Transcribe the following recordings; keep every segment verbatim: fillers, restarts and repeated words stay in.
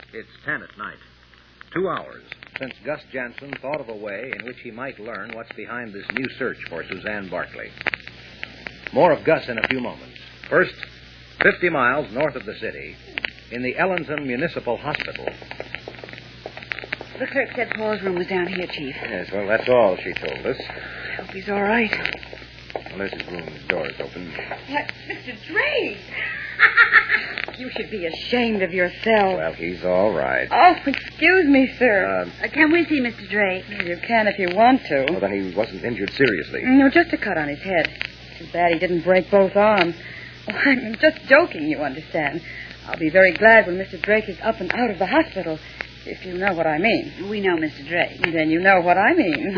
It's ten at night. Two hours since Gus Jansen thought of a way in which he might learn what's behind this new search for Suzanne Barkley. More of Gus in a few moments. First, fifty miles north of the city, in the Ellenton Municipal Hospital. The clerk said Paul's room was down here, Chief. Yes, well, that's all she told us. I hope he's all right. Well, there's his room. His door's open. What? Mister Drake! You should be ashamed of yourself. Well, he's all right. Oh, excuse me, sir. Uh, Uh, can we see Mister Drake? You can if you want to. Well, then he wasn't injured seriously. No, just a cut on his head. Too bad he didn't break both arms. Oh, I'm just joking, you understand. I'll be very glad when Mister Drake is up and out of the hospital, if you know what I mean. We know Mister Drake. Then you know what I mean.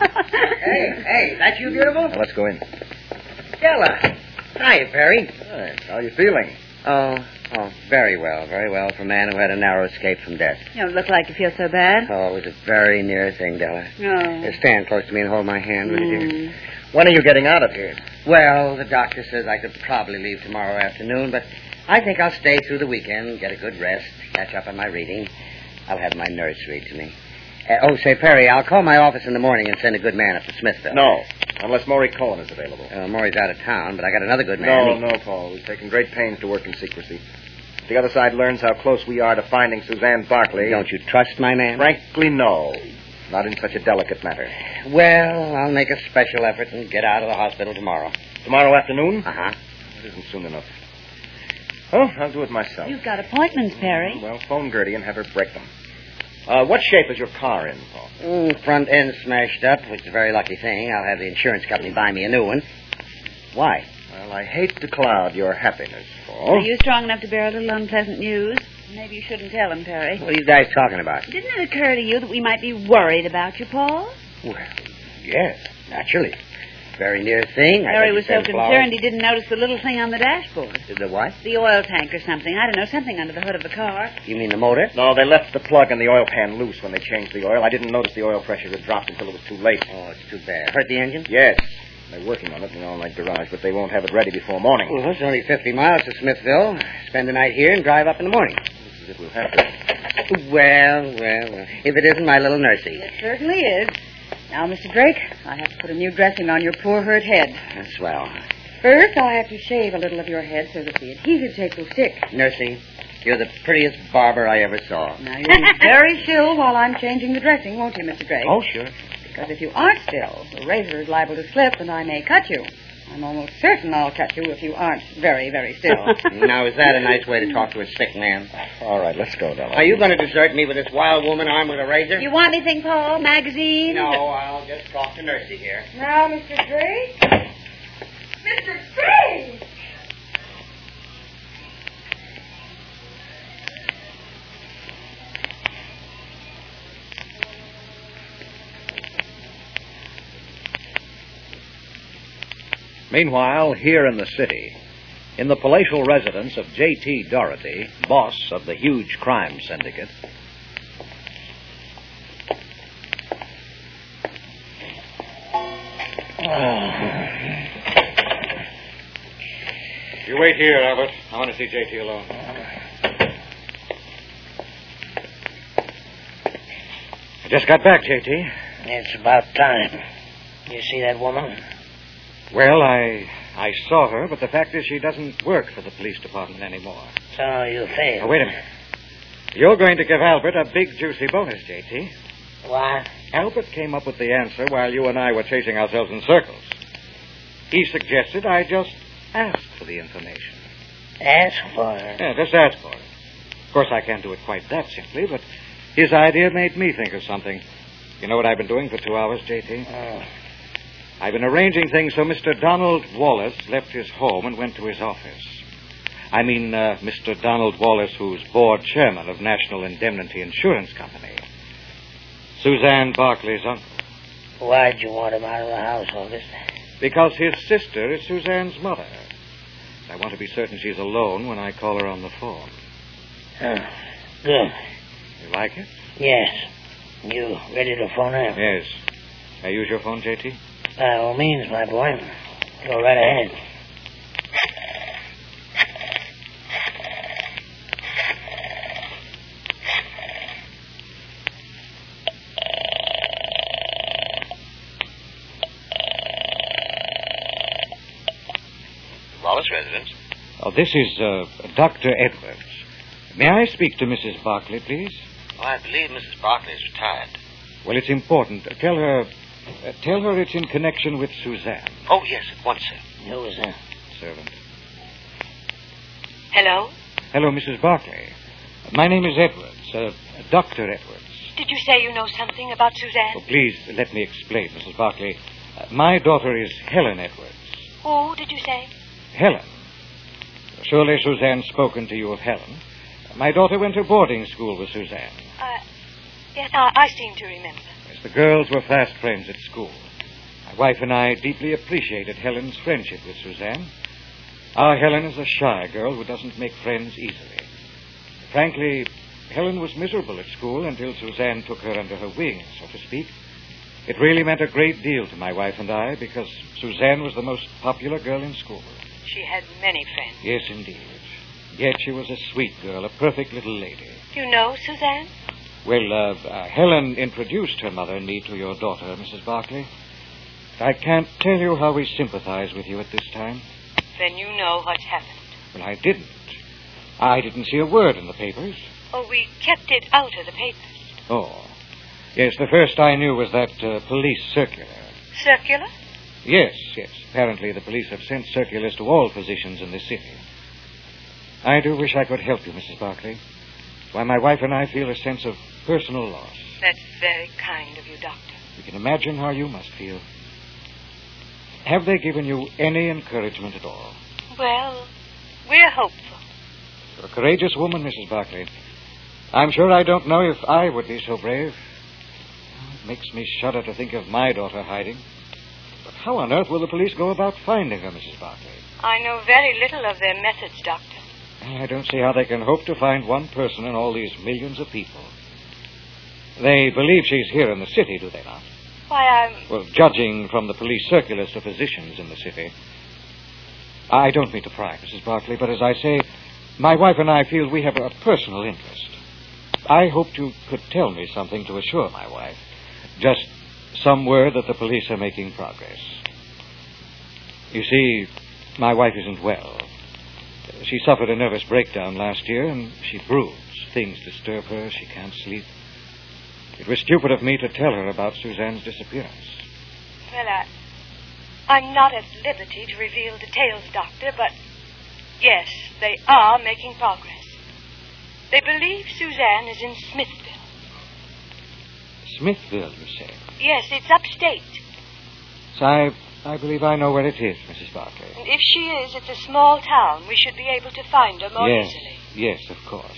Hey, hey, that you, beautiful? Now, let's go in. Stella. Hi, Perry. Hi. How are you feeling? Oh, oh, very well, very well for a man who had a narrow escape from death. You don't look like you feel so bad. Oh, it was a very near thing, Della. No. Uh, Stand close to me and hold my hand, will you, dear? Mm. When are you getting out of here? Well, the doctor says I could probably leave tomorrow afternoon, but I think I'll stay through the weekend, get a good rest, catch up on my reading. I'll have my nurse read to me. Uh, oh, say, Perry, I'll call my office in the morning and send a good man up to Smithville. No, unless Maury Cohen is available. Uh, Maury's out of town, but I got another good man. No, no, Paul. We've taken great pains to work in secrecy. If the other side learns how close we are to finding Suzanne Barkley... Don't you trust my man? Frankly, no. Not in such a delicate matter. Well, I'll make a special effort and get out of the hospital tomorrow. Tomorrow afternoon? Uh-huh. It isn't soon enough. Oh, I'll do it myself. You've got appointments, Perry. Well, phone Gertie and have her break them. Uh, what shape is your car in, Paul? Mm, front end smashed up, which is a very lucky thing. I'll have the insurance company buy me a new one. Why? Well, I hate to cloud your happiness, Paul. Are you strong enough to bear a little unpleasant news? Maybe you shouldn't tell him, Perry. What are you guys talking about? Didn't it occur to you that we might be worried about you, Paul? Well, yes, naturally. Very near thing. I Perry thought was you so said flowers. concerned he didn't notice the little thing on the dashboard. The what? The oil tank or something. I don't know, something under the hood of the car. You mean the motor? No, they left the plug in the oil pan loose when they changed the oil. I didn't notice the oil pressure had dropped until it was too late. Oh, it's too bad. Hurt the engine? Yes. They're working on it in the all-night garage, but they won't have it ready before morning. Well, it's only fifty miles to Smithville. Spend the night here and drive up in the morning. Looks as if we'll have to. Well, well, well. If it isn't my little nursey. It certainly is. Now, Mister Drake, I have to put a new dressing on your poor hurt head. That's swell. First, I have to shave a little of your head so that the adhesive tape will stick. Nursey, you're the prettiest barber I ever saw. Now, you'll be very still while I'm changing the dressing, won't you, Mister Drake? Oh, sure. Because if you aren't still, the razor is liable to slip and I may cut you. I'm almost certain I'll cut you if you aren't very, very still. Now, is that a nice way to talk to a sick man? All right, let's go, Della. Are you going to desert me with this wild woman armed with a razor? You want anything, Paul? Magazine? No, I'll just talk to Nursey here. Now, Mister Drake? Mister Drake! Meanwhile, here in the city, in the palatial residence of J T Doherty, boss of the huge crime syndicate. You wait here, Albert. I want to see J T alone. I just got back, J T. It's about time. You see that woman? Well, I I saw her, but the fact is she doesn't work for the police department anymore. So you failed. Oh, wait a minute. You're going to give Albert a big, juicy bonus, J T. What? Albert came up with the answer while you and I were chasing ourselves in circles. He suggested I just ask for the information. Ask for it? Yeah, just ask for it. Of course, I can't do it quite that simply, but his idea made me think of something. You know what I've been doing for two hours, J T? Oh. I've been arranging things so Mister Donald Wallace left his home and went to his office. I mean, uh, Mister Donald Wallace, who's board chairman of National Indemnity Insurance Company. Suzanne Barkley's uncle. Why'd you want him out of the house, August? Because his sister is Suzanne's mother. I want to be certain she's alone when I call her on the phone. Oh, good. You like it? Yes. You ready to phone her? Yes. May I use your phone, J T? By all means, my boy. Go right ahead. Wallace residence. Oh, this is uh, Doctor Edwards. May I speak to Missus Barkley, please? Oh, I believe Missus Barkley is retired. Well, it's important. Uh, tell her... Uh, tell her it's in connection with Suzanne. Oh, yes, at once, sir. Who is that? Servant. Hello? Hello, Missus Barkley. My name is Edwards, uh, Doctor Edwards. Did you say you know something about Suzanne? Oh, please, let me explain, Missus Barkley. Uh, my daughter is Helen Edwards. Who did you say? Helen. Surely Suzanne's spoken to you of Helen. My daughter went to boarding school with Suzanne. Uh, yes, I, I seem to remember. Yes, the girls were fast friends at school. My wife and I deeply appreciated Helen's friendship with Suzanne. Our Helen is a shy girl who doesn't make friends easily. Frankly, Helen was miserable at school until Suzanne took her under her wing, so to speak. It really meant a great deal to my wife and I because Suzanne was the most popular girl in school. She had many friends. Yes, indeed. Yet she was a sweet girl, a perfect little lady. You know Suzanne? Well, uh, uh, Helen introduced her mother and me to your daughter, Missus Barkley. I can't tell you how we sympathize with you at this time. Then you know what's happened. Well, I didn't. I didn't see a word in the papers. Oh, we kept it out of the papers. Oh. Yes, the first I knew was that uh, police circular. Circular? Yes, yes. Apparently the police have sent circulars to all physicians in this city. I do wish I could help you, Missus Barkley. Why, my wife and I feel a sense of personal loss. That's very kind of you, Doctor. You can imagine how you must feel. Have they given you any encouragement at all? Well, we're hopeful. You're a courageous woman, Missus Barkley. I'm sure I don't know if I would be so brave. It makes me shudder to think of my daughter hiding. But how on earth will the police go about finding her, Missus Barkley? I know very little of their methods, Doctor. I don't see how they can hope to find one person in all these millions of people. They believe she's here in the city, do they not? Why, I'm... Well, judging from the police circulars to physicians in the city. I don't mean to pry, Missus Barkley, but as I say, my wife and I feel we have a personal interest. I hoped you could tell me something to assure my wife. Just some word that the police are making progress. You see, my wife isn't well. She suffered a nervous breakdown last year, and she broods. Things disturb her. She can't sleep. It was stupid of me to tell her about Suzanne's disappearance. Well, I, I'm not at liberty to reveal details, Doctor, but yes, they are making progress. They believe Suzanne is in Smithville. Smithville, you say? Yes, it's upstate. So I, I believe I know where it is, Missus Barkley. And if she is, it's a small town. We should be able to find her more yes, easily. Yes, of course.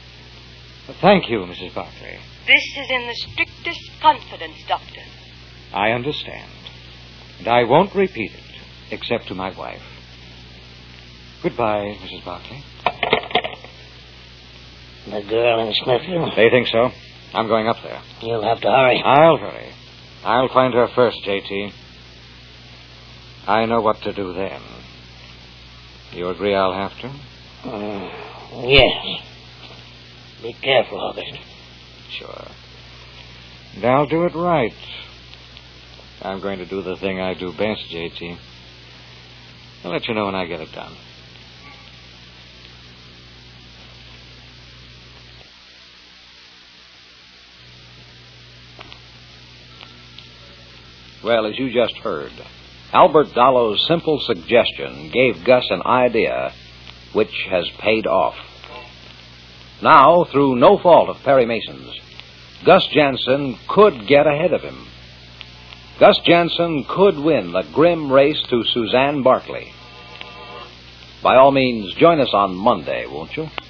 Thank you, Missus Barkley. This is in the strictest confidence, Doctor. I understand. And I won't repeat it, except to my wife. Goodbye, Missus Barkley. The girl in Smithville? They think so. I'm going up there. You'll have to hurry. I'll hurry. I'll find her first, J T. I know what to do then. You agree I'll have to? Uh, yes. Be careful, August. Sure. And I'll do it right. I'm going to do the thing I do best, J T. I'll let you know when I get it done. Well, as you just heard, Albert Dallow's simple suggestion gave Gus an idea which has paid off. Now, through no fault of Perry Mason's, Gus Jansen could get ahead of him. Gus Jansen could win the grim race to Suzanne Barkley. By all means, join us on Monday, won't you?